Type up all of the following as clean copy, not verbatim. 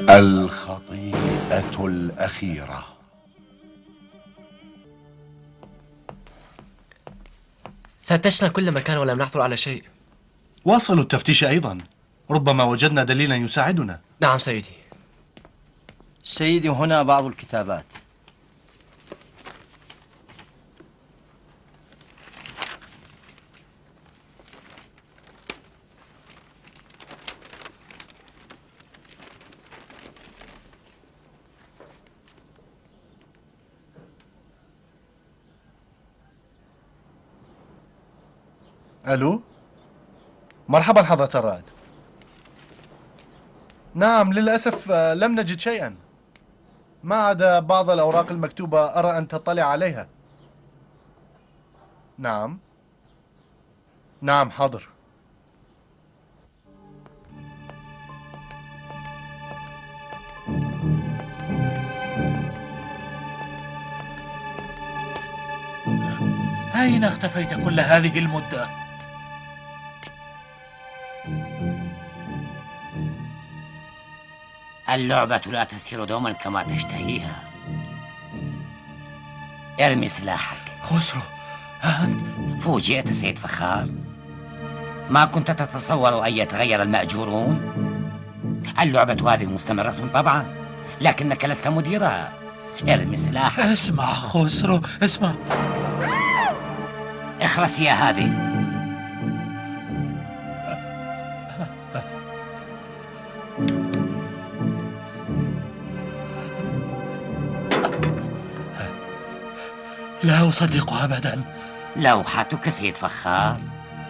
الخطيئة الأخيرة. فتشنا كل مكان ولم نحصل على شيء. واصلوا التفتيش أيضا، ربما وجدنا دليلا يساعدنا. نعم سيدي. سيدي، هنا بعض الكتابات. ألو، مرحبا حضرة الرائد. نعم، للأسف لم نجد شيئا ما عدا بعض الأوراق المكتوبة، أرى أن تطلع عليها. نعم حاضر. أين اختفيت كل هذه المدة؟ اللعبة لا تسير دوما كما تشتهيها. ارمي سلاحك. خسرو، أنت فوجئت سيد فخار؟ ما كنت تتصور أن يتغير المأجورون؟ اللعبة هذه مستمرة طبعا، لكنك لست مديرها. ارمي سلاحك. اسمع خسرو، اسمع. اخرس يا هذه. لا أصدق أبدا. لوحتك سيد فخار.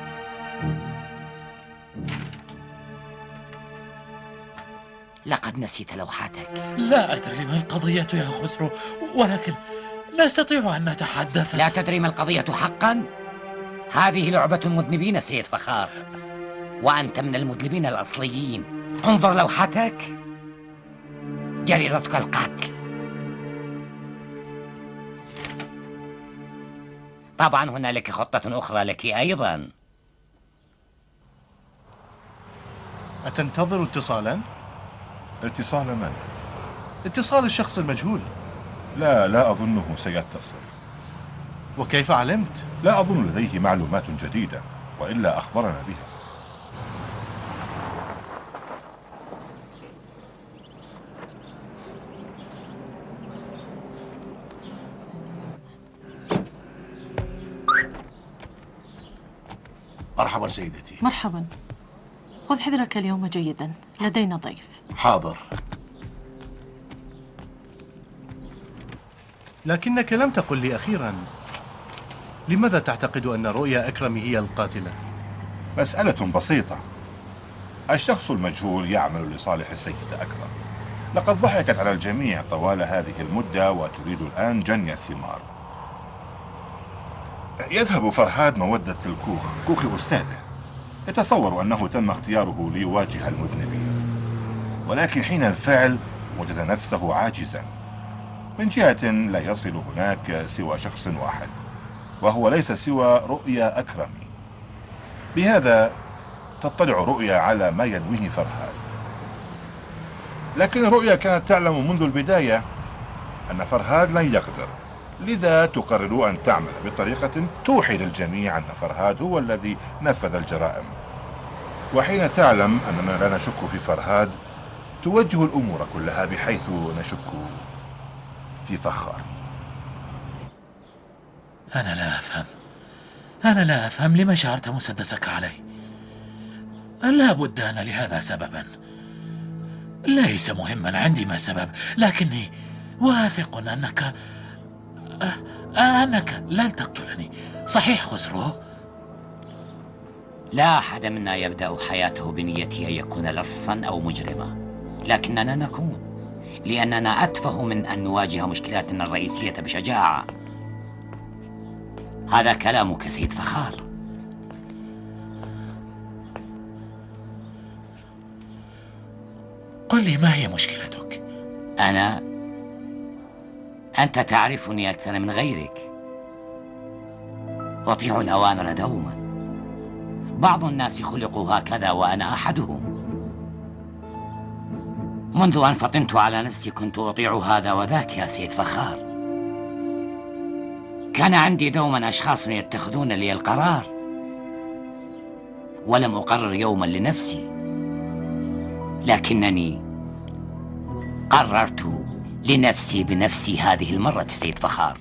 لقد نسيت لوحتك. لا أدري ما القضية يا خسرو، ولكن نستطيع أن نتحدث. لا تدري ما القضية حقا؟ هذه لعبة المذنبين سيد فخار، وأنت من المذنبين الأصليين. انظر لوحتك، جريرتك القتل. طبعا هنالك خطة أخرى لك أيضا. أتنتظر اتصالا؟ اتصال من؟ اتصال الشخص المجهول. لا أظنه سيتصل. وكيف علمت؟ لا أظن لديه معلومات جديدة، وإلا أخبرنا بها. مرحبا سيدتي. مرحبا. خذ حذرك اليوم جيدا، لدينا ضيف. حاضر. لكنك لم تقل لي أخيرا، لماذا تعتقد أن رؤيا أكرم هي القاتلة؟ مسألة بسيطة. الشخص المجهول يعمل لصالح السيد أكرم. لقد ضحكت على الجميع طوال هذه المدة وتريد الآن جني الثمار. يذهب فرهاد مودة الكوخ، كوخ أستاذه، يتصور أنه تم اختياره ليواجه المذنبين، ولكن حين الفعل وجد نفسه عاجزا. من جهة لا يصل هناك سوى شخص واحد، وهو ليس سوى رؤيا أكرمي. بهذا تطلع رؤيا على ما ينويه فرهاد، لكن رؤيا كانت تعلم منذ البداية أن فرهاد لن يقدر، لذا تقرر أن تعمل بطريقة توحي للجميع أن فرهاد هو الذي نفذ الجرائم. وحين تعلم أننا لا نشك في فرهاد، توجه الأمور كلها بحيث نشك في فخار. أنا لا أفهم لما شعرت مسدسك علي. لا بد أن لهذا سببا. ليس مهما عندي ما السبب، لكني واثق أنك لن تقتلني. صحيح خسرو؟ لا أحد منا يبدأ حياته بنيته أن يكون لصا أو مجرما، لكننا نكون، لأننا أتفه من أن نواجه مشكلاتنا الرئيسية بشجاعة. هذا كلامك سيد فخار. قل لي، ما هي مشكلتك؟ أنت تعرفني أكثر من غيرك. أطيع الأوامر دوما. بعض الناس خلقوا هكذا وأنا أحدهم. منذ أن فطنت على نفسي كنت أطيع هذا وذاك يا سيد فخار. كان عندي دوما أشخاص يتخذون لي القرار، ولم أقرر يوما لنفسي، لكنني قررت لنفسي بنفسي هذه المرة سيد فخار.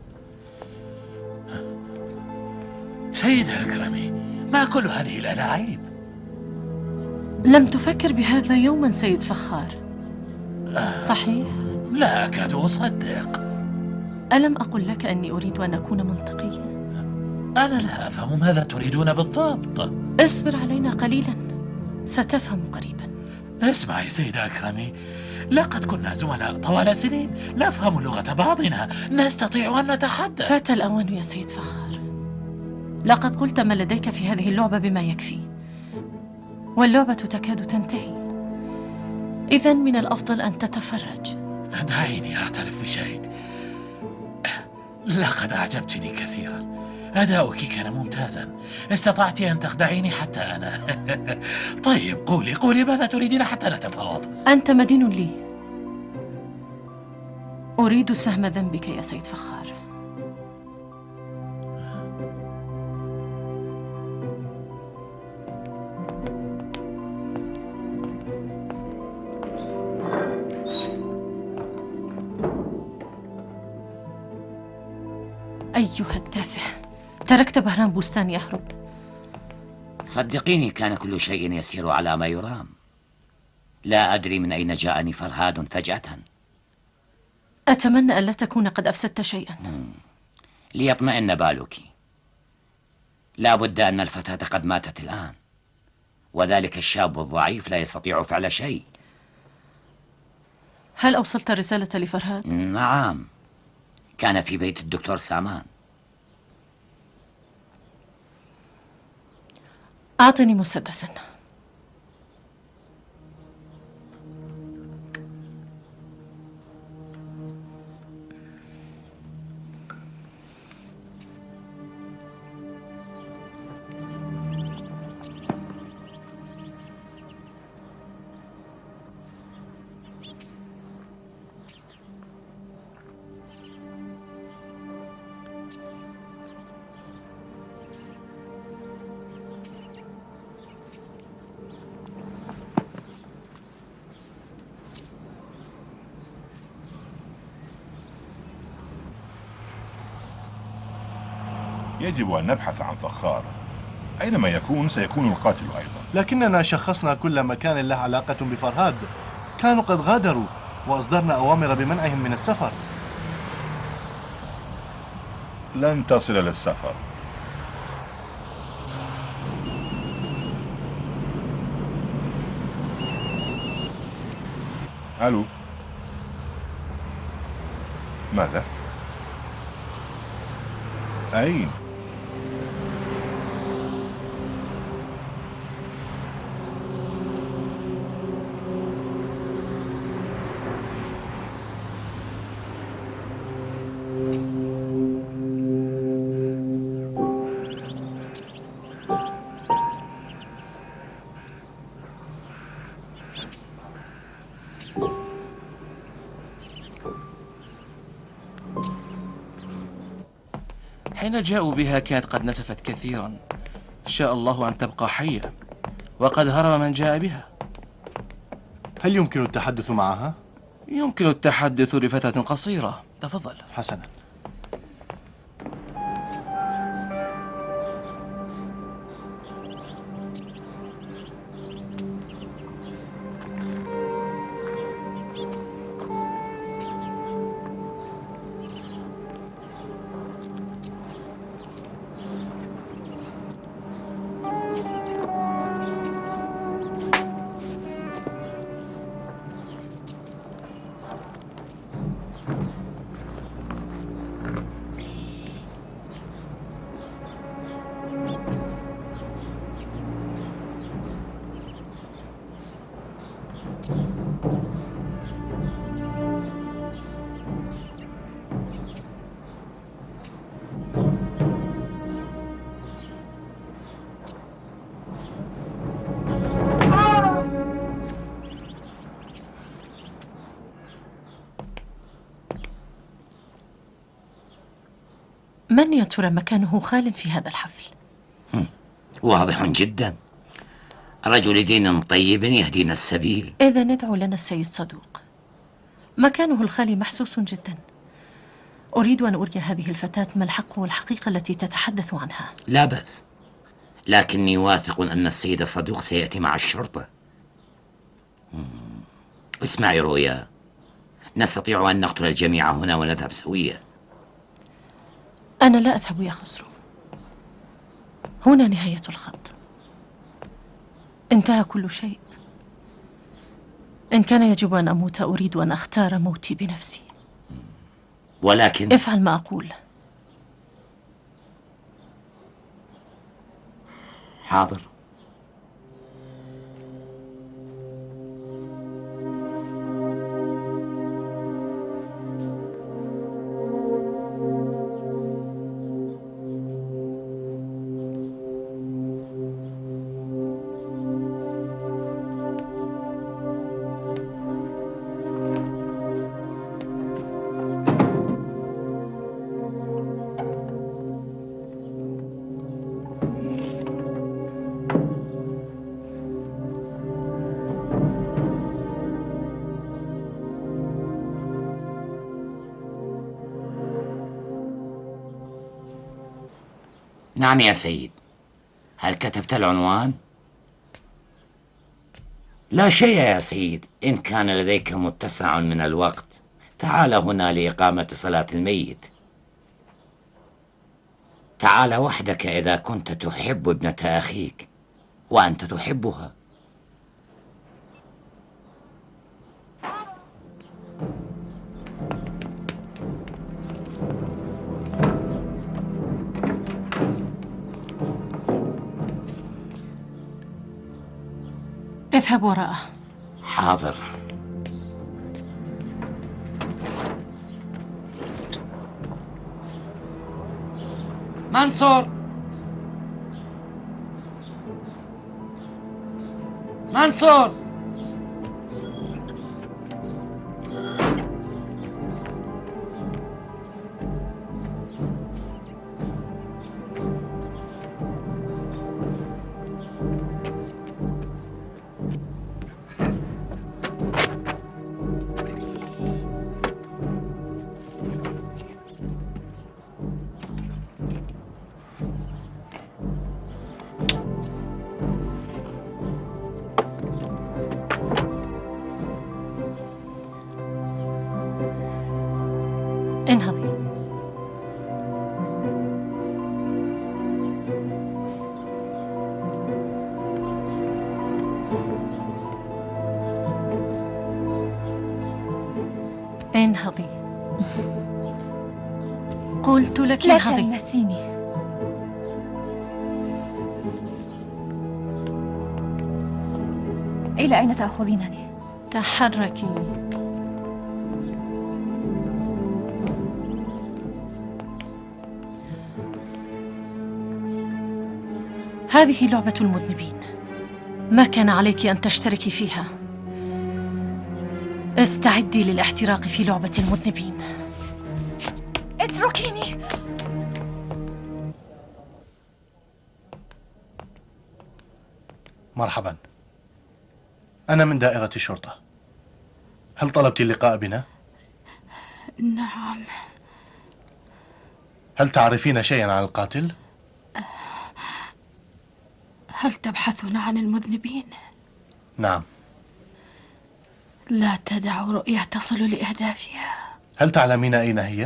سيد أكرمي، ما كل هذه الألاعيب؟ لم تفكر بهذا يوما سيد فخار، صحيح؟ لا أكاد أصدق. ألم أقل لك أني أريد أن أكون منطقيا؟ أنا لا أفهم ماذا تريدون بالضبط. اصبر علينا قليلا، ستفهم قريبا. اسمعي سيد أكرمي، لقد كنا زملاء طوال سنين، نفهم لغة بعضنا، نستطيع أن نتحدث. فات الأوان يا سيد فخار، لقد قلت ما لديك في هذه اللعبة بما يكفي، واللعبة تكاد تنتهي. إذن من الأفضل أن تتفرج. دعيني أعترف بشيء، لقد أعجبتني كثيرا. أداؤك كان ممتازا، استطعت أن تخدعيني حتى أنا. طيب قولي ماذا تريدين حتى نتفاوض؟ أنت مدين لي، أريد سهم ذنبك يا سيد فخار. أيها التافه، تركت بهرام بستان يهرب. صدقيني كان كل شيء يسير على ما يرام. لا أدري من أين جاءني فرهاد فجأة. أتمنى ألا تكون قد أفسدت شيئا. ليطمئن بالك، لا بد أن الفتاة قد ماتت الآن، وذلك الشاب الضعيف لا يستطيع فعل شيء. هل أوصلت الرسالة لفرهاد؟ نعم، كان في بيت الدكتور سامان. أعطني مسدسا. يجب أن نبحث عن فخار، أينما يكون سيكون القاتل أيضا. لكننا شخصنا كل مكان له علاقة بفرهاد، كانوا قد غادروا وأصدرنا أوامر بمنعهم من السفر. لن تصل للسفر. ألو، ماذا؟ أين؟ حين جاءوا بها كانت قد نزفت كثيرا. شاء الله أن تبقى حية، وقد هرب من جاء بها. هل يمكن التحدث معها؟ يمكن التحدث لفترة قصيرة. تفضل. حسنا. من يا ترى مكانه خال في هذا الحفل؟ واضح جدا، رجل دين طيب يهدينا السبيل. إذا ادعوا لنا السيد صدوق. مكانه الخالي محسوس جدا. أريد أن أري هذه الفتاة ما الحق والحقيقة التي تتحدث عنها. لا بأس، لكني واثق أن السيد صدوق سيأتي مع الشرطة. اسمعي رؤيا، نستطيع أن نقتل الجميع هنا ونذهب سويا. أنا لا أذهب يا خسرو، هنا نهاية الخط، انتهى كل شيء. إن كان يجب أن أموت أريد أن أختار موتي بنفسي. ولكن افعل ما أقول. حاضر. نعم يا سيد. هل كتبت العنوان؟ لا شيء يا سيد، إن كان لديك متسع من الوقت تعال هنا لإقامة صلاة الميت. تعال وحدك إذا كنت تحب ابنة أخيك وأنت تحبها. اذهب وراءه. حاضر. منصور، منصور، انهضي. انهضي. قلت لك لا انهضي. تلمسيني. إلى أين تأخذينني؟ تحركي. هذه لعبة المذنبين، ما كان عليك أن تشتركي فيها. استعدي للاحتراق في لعبة المذنبين. اتركيني. مرحبا، أنا من دائرة الشرطة. هل طلبت اللقاء بنا؟ نعم. هل تعرفين شيئا عن القاتل؟ هل تبحثون عن المذنبين؟ نعم. لا تدعوا رؤية تصل لأهدافها. هل تعلمين أين هي؟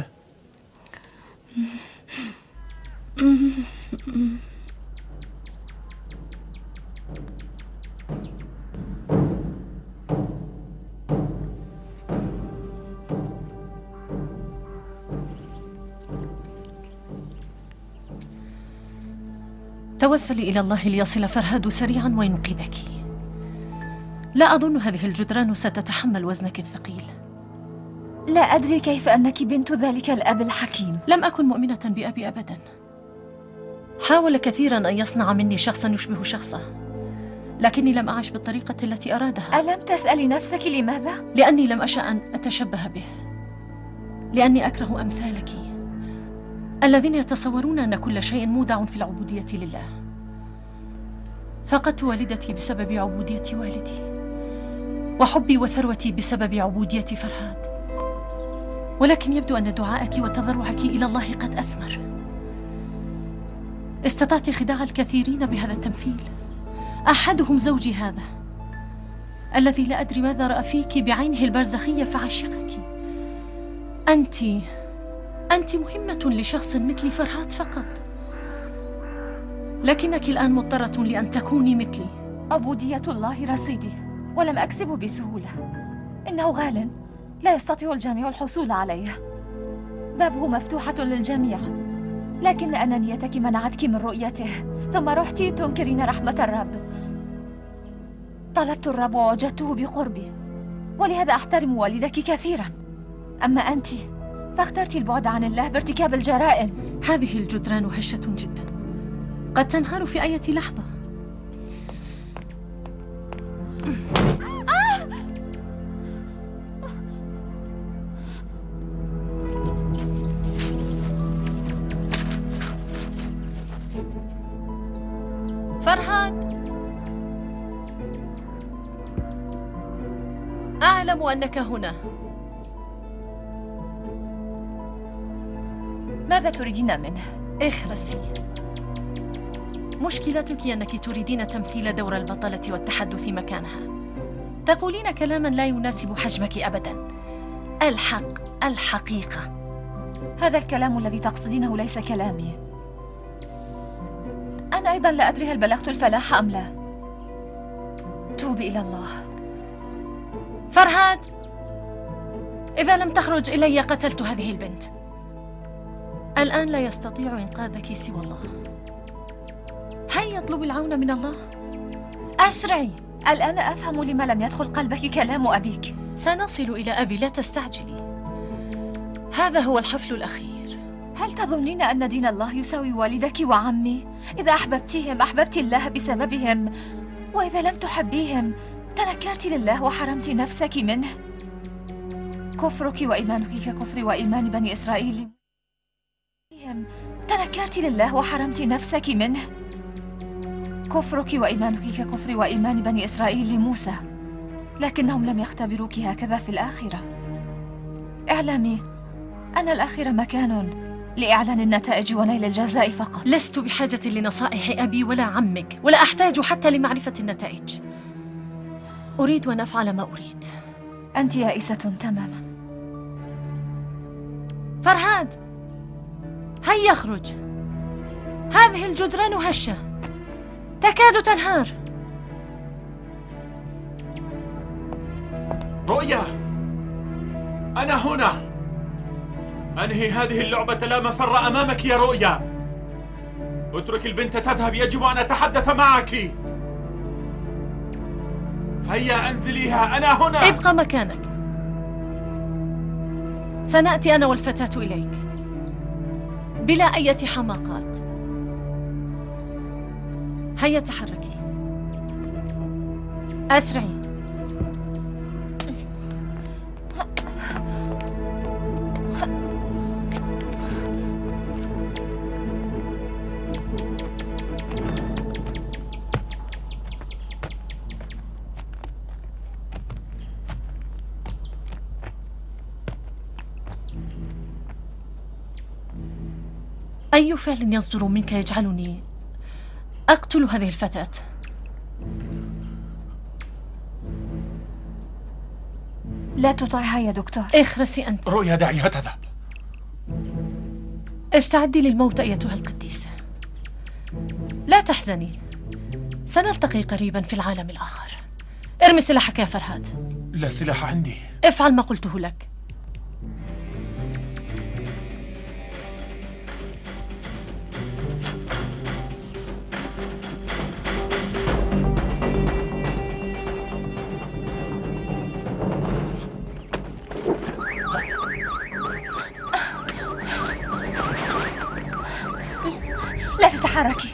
توسلي إلى الله ليصل فرهاد سريعا وينقذك. لا أظن هذه الجدران ستتحمل وزنك الثقيل. لا أدري كيف أنك بنت ذلك الأب الحكيم. لم أكن مؤمنة بأبي أبدا. حاول كثيرا أن يصنع مني شخصا يشبه شخصه، لكني لم أعش بالطريقة التي أرادها. ألم تسألي نفسك لماذا؟ لأني لم أشأ أن أتشبه به، لأني أكره أمثالك. الذين يتصورون أن كل شيء مودع في العبودية لله. فقدت والدتي بسبب عبودية والدي، وحبي وثروتي بسبب عبودية فرهاد، ولكن يبدو أن دعائك وتضرعك إلى الله قد أثمر. استطعت خداع الكثيرين بهذا التمثيل، أحدهم زوجي هذا الذي لا أدري ماذا رأى فيك بعينه البرزخية فعشقك. أنت مهمة لشخص مثل فرهاد فقط، لكنك الآن مضطرة لأن تكوني مثلي. عبودية الله رصيدي، ولم أكسبه بسهولة. إنه غال، لا يستطيع الجميع الحصول عليه. بابه مفتوحة للجميع، لكن أنانيتك منعتك من رؤيته، ثم رحت تنكرين رحمة الرب. طلبت الرب ووجدته بقربي، ولهذا أحترم والدك كثيراً. أما أنت فاخترت البعد عن الله بارتكاب الجرائم. هذه الجدران هشة جداً، قد تنهار في أي لحظة. فرهاد، أعلم أنك هنا. ماذا تريدين منه؟ اخرسي. مشكلتك أنك تريدين تمثيل دور البطلة والتحدث مكانها. تقولين كلاما لا يناسب حجمك أبدا. الحقيقة. هذا الكلام الذي تقصدينه ليس كلامي. أنا أيضا لا أدري هل بلغت الفلاح أم لا. توبي إلى الله. فرهاد، إذا لم تخرج إلي قتلت هذه البنت. الآن لا يستطيع إنقاذك سوى الله. هيا اطلبي العون من الله. أسرعي. الآن أفهم لما لم يدخل قلبك كلام أبيك. سنصل إلى أبي، لا تستعجلي. هذا هو الحفل الأخير. هل تظنين أن دين الله يساوي والدك وعمي؟ إذا أحببتيهم أحببت الله بسببهم، وإذا لم تحبيهم تنكرت لله وحرمت نفسك منه. كفرك وإيمانك ككفر وإيمان بني إسرائيل. تنكرت لله وحرمت نفسك منه. كفرك وإيمانك ككفر وإيمان بني إسرائيل لموسى، لكنهم لم يختبروك هكذا في الآخرة. اعلمي أن الآخرة مكان لإعلان النتائج ونيل الجزاء فقط. لست بحاجة لنصائح أبي ولا عمك، ولا أحتاج حتى لمعرفة النتائج. أريد أن أفعل ما أريد. أنت يائسة تماما. فرهاد، هيا اخرج. هذه الجدران هشة، تكاد تنهار. رؤيا، أنا هنا. أنهي هذه اللعبة، لا مفر أمامك يا رؤيا. اترك البنت تذهب، يجب أن أتحدث معك. هيا أنزليها، أنا هنا. ابقى مكانك، سنأتي أنا والفتاة إليك بلا أي حماقات. هيا تحركي، أسرعي. أي فعل يصدر منك يجعلني أقتل هذه الفتاة؟ لا تطعها يا دكتور. اخرسي أنت. رؤيا، دعيها تذهب. استعدي للموت أيتها القديسة. لا تحزني، سنلتقي قريبا في العالم الآخر. ارمي سلاحك يا فرهاد. لا سلاح عندي. افعل ما قلته لك. لا تتحركي.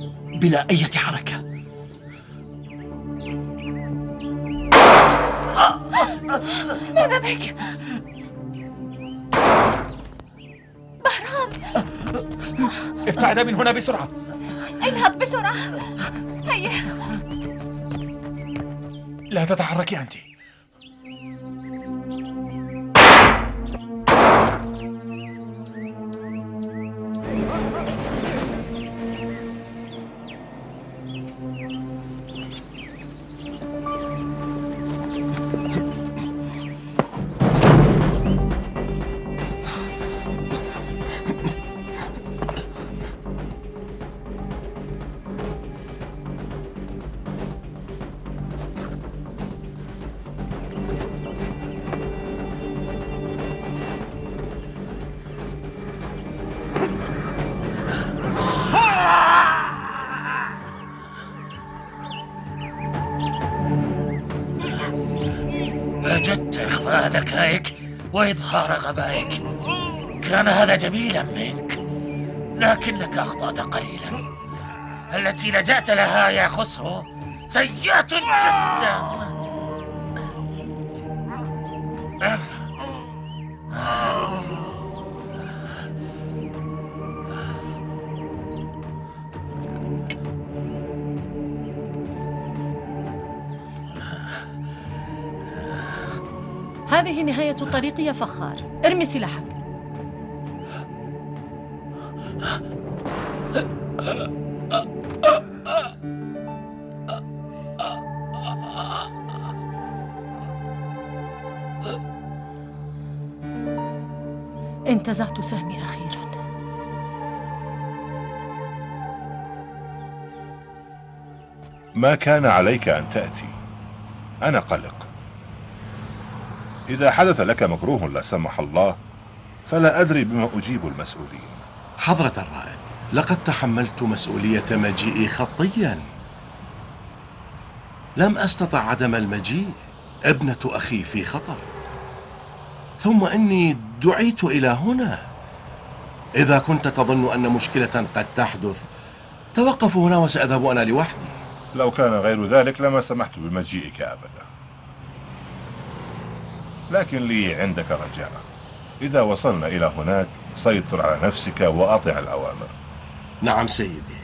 بلا أي حركة. ماذا بك؟ بهرام، ابتعد من هنا بسرعة. انهض بسرعة. هيا. لا تتحركي أنت. أجدت إخفاء ذكائك وإظهار غبائك. كان هذا جميلا منك، لكنك أخطأت قليلا. التي لجأت لها يا خسرو سيئة جدا. هذه نهاية الطريق يا فخار. ارمي سلاحك. انتزعت سهمي أخيراً. ما كان عليك أن تأتي. أنا قلق. إذا حدث لك مكروه لا سمح الله فلا أدري بما أجيب المسؤولين. حضرة الرائد، لقد تحملت مسؤولية مجيئي خطيا. لم أستطع عدم المجيء. ابنة أخي في خطر، ثم إني دعيت إلى هنا. إذا كنت تظن أن مشكلة قد تحدث، توقف هنا وسأذهب أنا لوحدي. لو كان غير ذلك لما سمحت بمجيئك أبدا. لكن لي عندك رجاء. إذا وصلنا إلى هناك سيطر على نفسك وأطع الأوامر. نعم سيدي.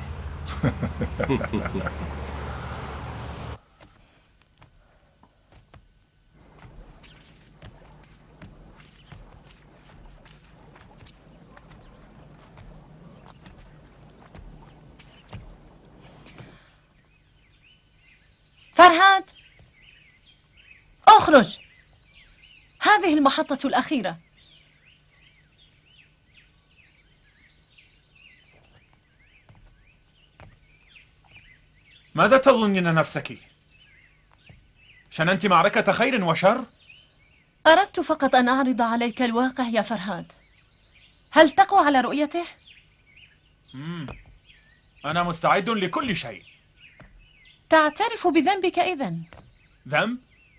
فرهاد، اخرج. هذه المحطة الأخيرة. ماذا تظنين نفسك؟ شننت معركة خير وشر؟ أردت فقط أن أعرض عليك الواقع يا فرهاد. هل تقوى على رؤيته؟ أنا مستعد لكل شيء. تعترف بذنبك إذن؟ ذنب؟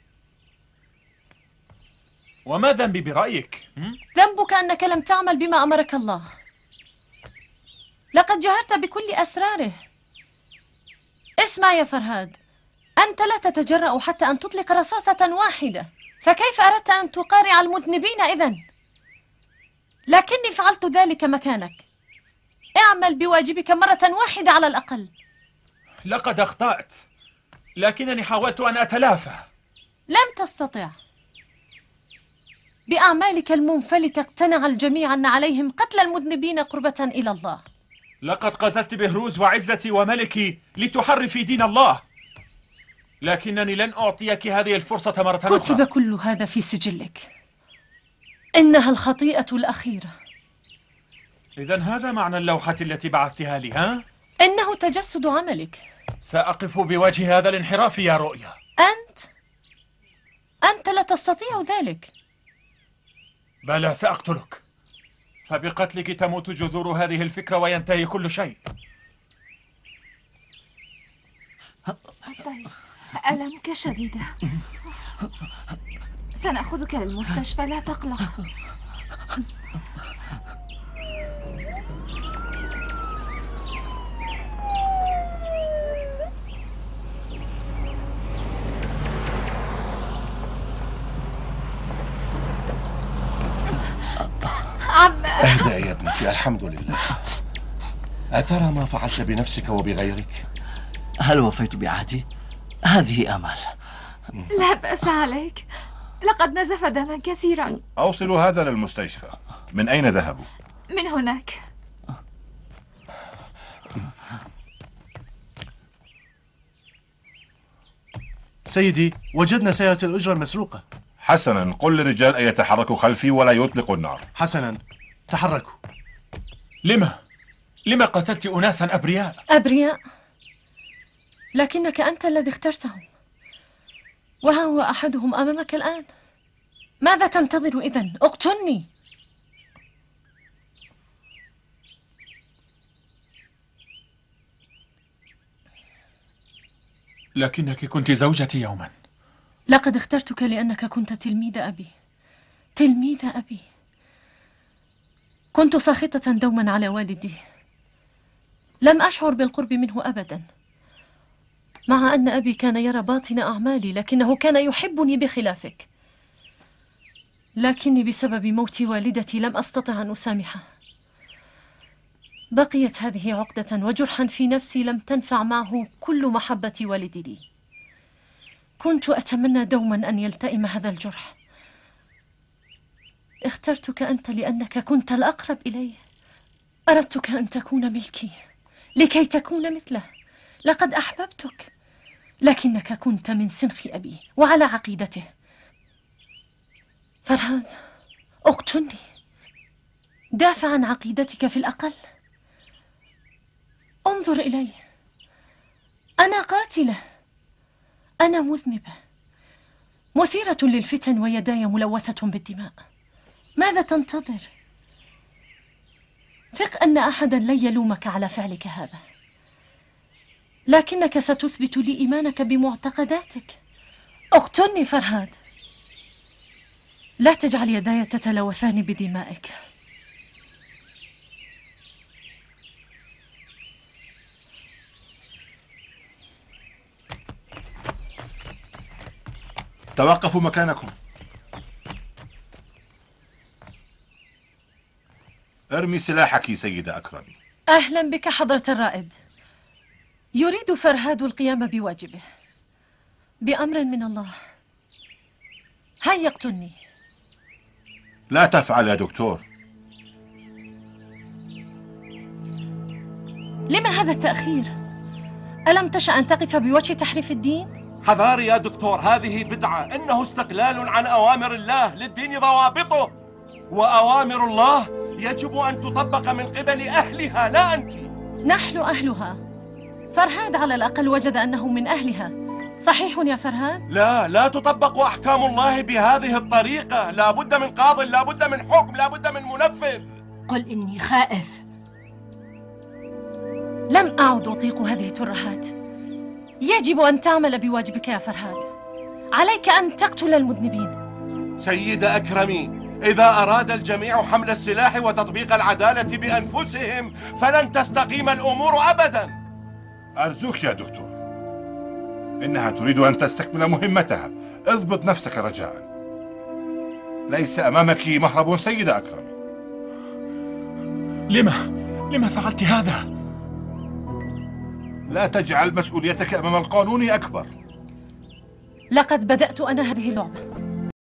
وما ذنبي برأيك؟ ذنبك أنك لم تعمل بما أمرك الله. لقد جهرت بكل أسراره. اسمع يا فرهاد، أنت لا تتجرأ حتى أن تطلق رصاصة واحدة، فكيف أردت أن تقارع المذنبين إذن؟ لكني فعلت ذلك مكانك. اعمل بواجبك مرة واحدة على الأقل. لقد أخطأت، لكنني حاولت أن أتلافى. لم تستطع. بأعمالك المنفلتة اقتنع الجميع أن عليهم قتل المذنبين قربة إلى الله. لقد قتلت بهروز وعزتي وملكي لتحرفي دين الله، لكنني لن أعطيك هذه الفرصة مرة أخرى. كتب كل هذا في سجلك. إنها الخطيئة الأخيرة. إذن هذا معنى اللوحة التي بعثتها لي، ها؟ إنه تجسد عملك. سأقف بوجه هذا الانحراف يا رؤيا. أنت لا تستطيع ذلك. بلى، سأقتلك، فبقتلك تموت جذور هذه الفكرة وينتهي كل شيء. طيب، ألمك شديدة. سنأخذك للمستشفى، لا تقلق. اهدأ يا ابنتي، الحمد لله. أترى ما فعلت بنفسك وبغيرك؟ هل وفيت بعهدي؟ هذه آمال. لا بأس عليك، لقد نزف دما كثيرا. أوصلوا هذا للمستشفى. من أين ذهبوا؟ من هناك. سيدي، وجدنا سيارة الأجرة المسروقة. حسنا، قل للرجال أن يتحركوا خلفي ولا يطلقوا النار. حسنا، تحركوا. لما قتلت أناسا أبرياء؟ أبرياء؟ لكنك أنت الذي اخترتهم، وها هو أحدهم أمامك الآن. ماذا تنتظر إذن؟ اقتلني. لكنك كنت زوجتي يوما. لقد اخترتك لأنك كنت تلميذ أبي. تلميذ أبي. كنت ساخطة دوما على والدي، لم أشعر بالقرب منه أبدا، مع أن أبي كان يرى باطن أعمالي، لكنه كان يحبني بخلافك. لكني بسبب موت والدتي لم أستطع أن أسامحه. بقيت هذه عقدة وجرحا في نفسي لم تنفع معه كل محبة والدي لي. كنت أتمنى دوما أن يلتئم هذا الجرح. اخترتك أنت لأنك كنت الأقرب إليه. أردتك أن تكون ملكي لكي تكون مثله. لقد أحببتك، لكنك كنت من سنخ أبي وعلى عقيدته. فرهاد، اقتلني. دافع عن عقيدتك في الأقل. انظر إلي، أنا قاتلة، أنا مذنبة، مثيرة للفتن ويداي ملوثة بالدماء. ماذا تنتظر؟ ثق أن أحدا لن يلومك على فعلك هذا، لكنك ستثبت لي إيمانك بمعتقداتك. اقتلني فرهاد، لا تجعل يداي تتلوثان بدمائك. توقفوا مكانكم. ارمي سلاحك سيدة أكرمي. أهلا بك حضرة الرائد. يريد فرهاد القيام بواجبه بأمر من الله. هيا اقتلني. لا تفعل يا دكتور. لما هذا التأخير؟ ألم تشأ أن تقف بوجه تحريف الدين؟ حذار يا دكتور، هذه بدعة، إنه استقلال عن أوامر الله، للدين ضوابطه، وأوامر الله يجب أن تطبق من قبل أهلها لا أنت. نحن أهلها. فرهاد على الأقل وجد أنه من أهلها. صحيح يا فرهاد؟ لا تطبق أحكام الله بهذه الطريقة. لا بد من قاض، لا بد من حكم، لا بد من منفذ. قل إني خائف. لم أعد أطيق هذه الترهات. يجب أن تعمل بواجبك يا فرهاد. عليك أن تقتل المذنبين. سيدة أكرمي، إذا أراد الجميع حمل السلاح وتطبيق العدالة بأنفسهم فلن تستقيم الأمور أبدا. أرجوك يا دكتور، إنها تريد أن تستكمل مهمتها. اضبط نفسك رجاء. ليس أمامك مهرب سيدة أكرمي. لما فعلت هذا؟ لا تجعل مسؤوليتك أمام القانون أكبر. لقد بدأت أنا هذه اللعبة.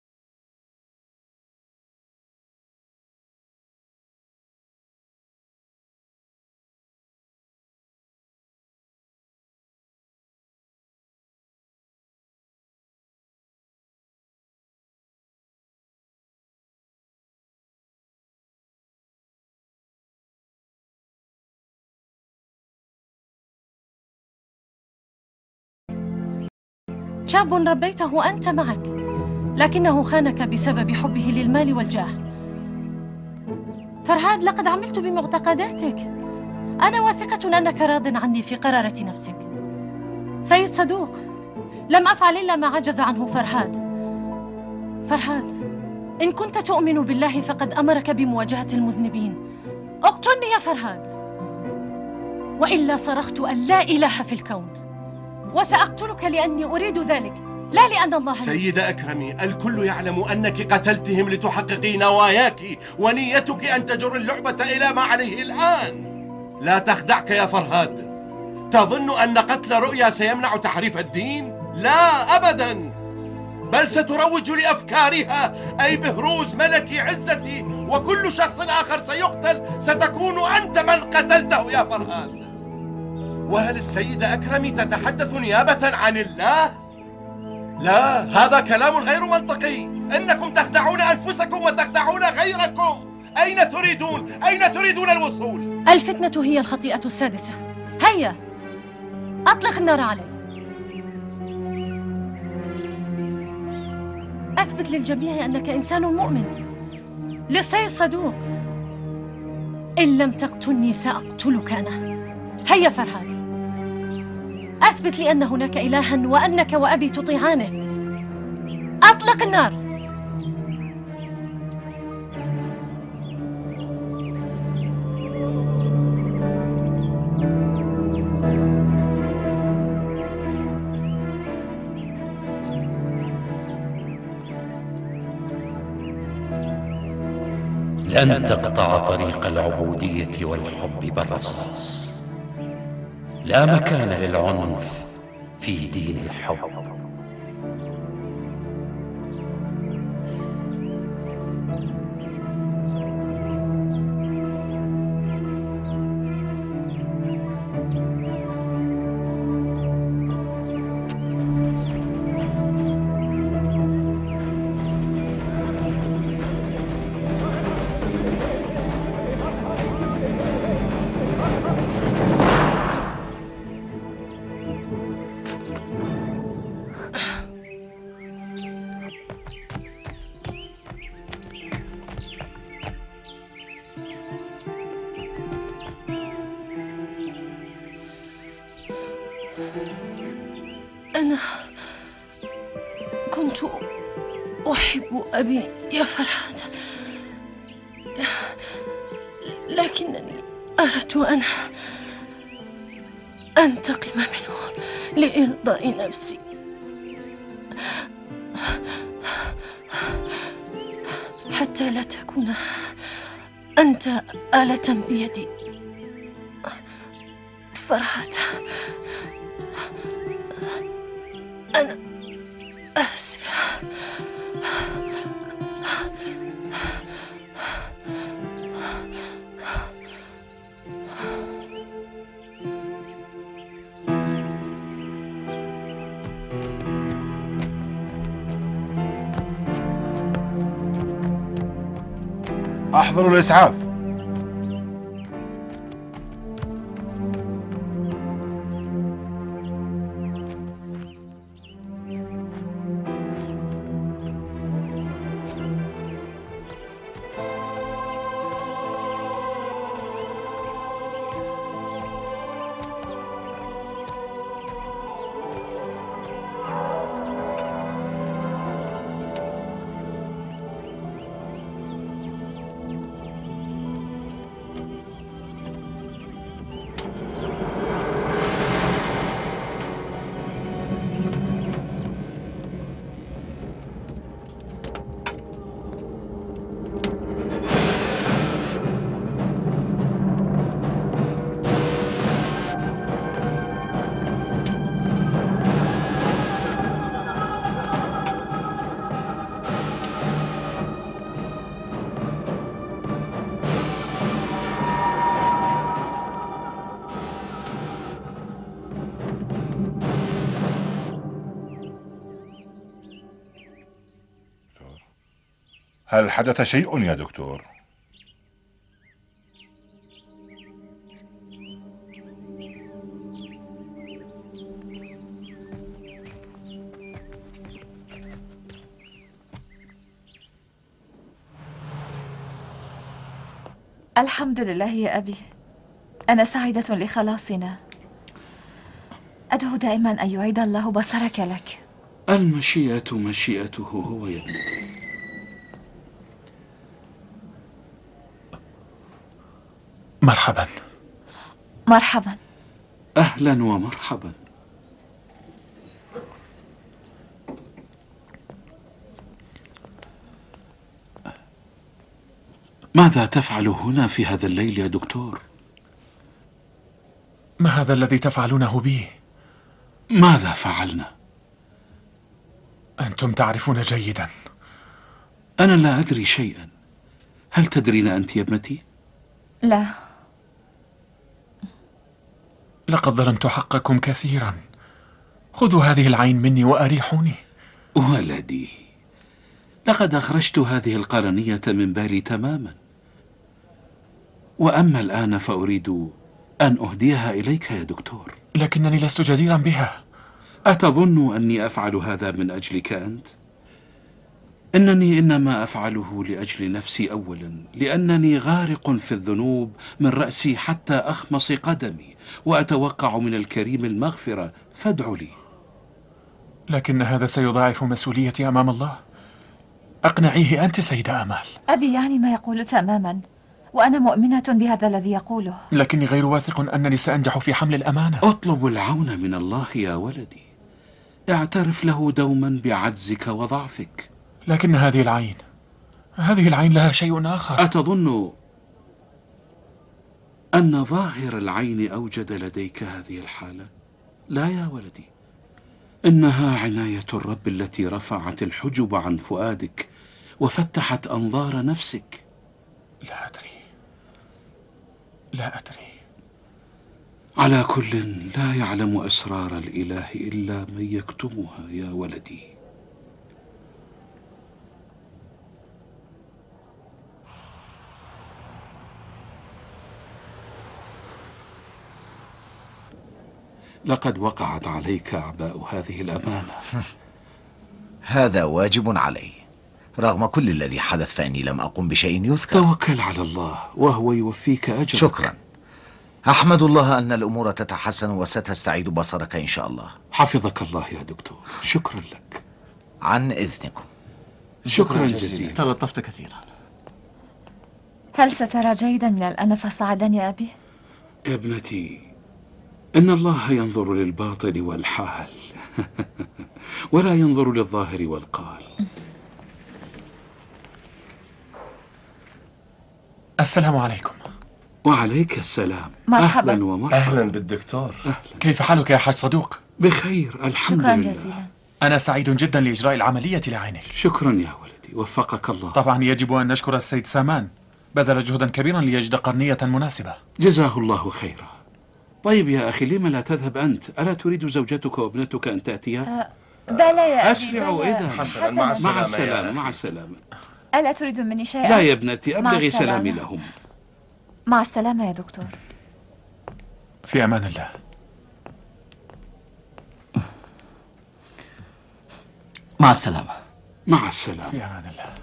شاب ربيته أنت معك، لكنه خانك بسبب حبه للمال والجاه. فرهاد، لقد عملت بمعتقداتك. أنا واثقة أنك راض عني في قرارة نفسك. سيد صدوق، لم أفعل إلا ما عجز عنه فرهاد. فرهاد، إن كنت تؤمن بالله فقد أمرك بمواجهة المذنبين. اقتلني يا فرهاد، وإلا صرخت أن لا إله في الكون، وسأقتلك لأني أريد ذلك. لا لأن الله سيدة أكرمي، الكل يعلم أنك قتلتهم لتحققي نواياك، ونيتك أن تجر اللعبة إلى ما عليه الآن. لا تخدعك يا فرهاد. تظن أن قتل رؤيا سيمنع تحريف الدين؟ لا أبدا، بل ستروج لأفكارها، أي بهروز ملك عزتي، وكل شخص آخر سيقتل ستكون أنت من قتلته يا فرهاد. وهل السيدة أكرمي تتحدث نيابة عن الله؟ لا، هذا كلام غير منطقي. إنكم تخدعون أنفسكم وتخدعون غيركم. أين تريدون؟ أين تريدون الوصول؟ الفتنة هي الخطيئة السادسة. هيا أطلق النار عليه. أثبت للجميع أنك إنسان مؤمن، لصي صدوق. إن لم تقتلني سأقتلك أنا. هيا فرهاد، أثبت لي أن هناك إلها وأنك وأبي تطيعانه. أطلق النار. لن تقطع طريق العبودية والحب بالرصاص. لا مكان للعنف في دين الحب. أنا كنت أحب أبي يا فرهاد، لكنني أردت أن أنتقم منه لإرضاء نفسي. حتى لا تكون أنت آلة بيدي. فرهاد، أنا آسف. أحضروا الإسعاف. هل حدث شيء يا دكتور؟ الحمد لله يا أبي، أنا سعيدة لخلاصنا. أدعو دائما أن يعيد الله بصرك لك. المشيئة مشيئته هو يا ابنتي. مرحبا. مرحبا. أهلا ومرحبا. ماذا تفعل هنا في هذا الليل يا دكتور؟ ما هذا الذي تفعلونه بي؟ ماذا فعلنا؟ أنتم تعرفون جيدا. أنا لا أدري شيئا. هل تدرين أنت يا ابنتي؟ لا. لقد ظلمت حقكم كثيرا. خذوا هذه العين مني وأريحوني. ولدي، لقد أخرجت هذه القرنية من بالي تماما، وأما الآن فأريد أن أهديها إليك يا دكتور. لكنني لست جديرا بها. أتظن أني أفعل هذا من أجلك أنت؟ إنني إنما أفعله لأجل نفسي أولا، لأنني غارق في الذنوب من رأسي حتى أخمص قدمي، وأتوقع من الكريم المغفرة، فادع لي. لكن هذا سيضاعف مسؤوليتي أمام الله. أقنعيه أنت سيدة آمال. أبي يعني ما يقول تماما، وأنا مؤمنة بهذا الذي يقوله. لكني غير واثق أنني سأنجح في حمل الأمانة. اطلب العون من الله يا ولدي، اعترف له دوما بعجزك وضعفك. لكن هذه العين لها شيء آخر. أتظن أن ظاهر العين أوجد لديك هذه الحالة؟ لا يا ولدي، إنها عناية الرب التي رفعت الحجب عن فؤادك وفتحت أنظار نفسك. لا أدري. على كل، لا يعلم أسرار الإله إلا من يكتمها يا ولدي. لقد وقعت عليك أعباء هذه الأمانة. هذا واجب علي. رغم كل الذي حدث فإني لم أقم بشيء يذكر. توكل على الله وهو يوفيك أجرك. شكرا. أحمد الله أن الأمور تتحسن وستستعيد بصرك إن شاء الله. حفظك الله يا دكتور. شكرا لك. عن إذنكم. شكرا جزيلا. تلطفت كثيرا. هل سترى جيدا من الآن فصاعدا يا أبي؟ يا ابنتي، إن الله ينظر للباطن والحال ولا ينظر للظاهر والقال. السلام عليكم. وعليك السلام. مرحبا. أهلا ومرحبا. أهلا بالدكتور. أهلا. كيف حالك يا حاج صدوق؟ بخير الحمد شكرا لله. جزيلا. أنا سعيد جدا لإجراء العملية لعينك. شكرا يا ولدي، وفقك الله. طبعا يجب أن نشكر السيد سامان، بذل جهدا كبيرا ليجد قرنية مناسبة. جزاه الله خيرا. طيب يا أخي، لما لا تذهب أنت؟ ألا تريد زوجتك وابنتك أن تأتيا؟ بلى يا أبي. أسرعوا إذا. حسنا، مع السلامة. مع السلامة. مع السلامة. ألا تريد مني شيئا؟ لا يا ابنتي، مع أبلغي السلامة. سلامي لهم. مع السلامة يا دكتور. في أمان الله. مع السلامة. مع السلامة. في أمان الله.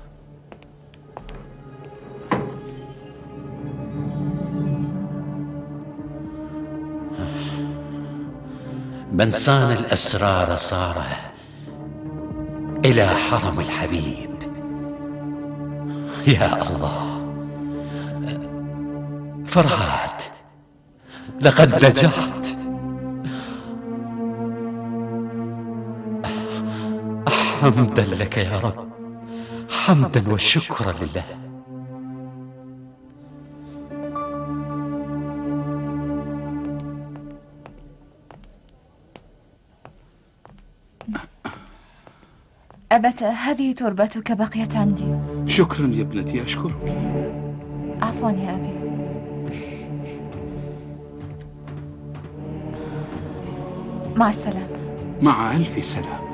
من صان الأسرار صار إلى حرم الحبيب. يا الله، فرحات، لقد نجحت. حمدا لك يا رب، حمدا وشكرا لله. أبت، هذه تربتك بقيت عندي. شكرا يا ابنتي، أشكرك. عفوا يا أبي. مع السلامة. مع ألف سلام.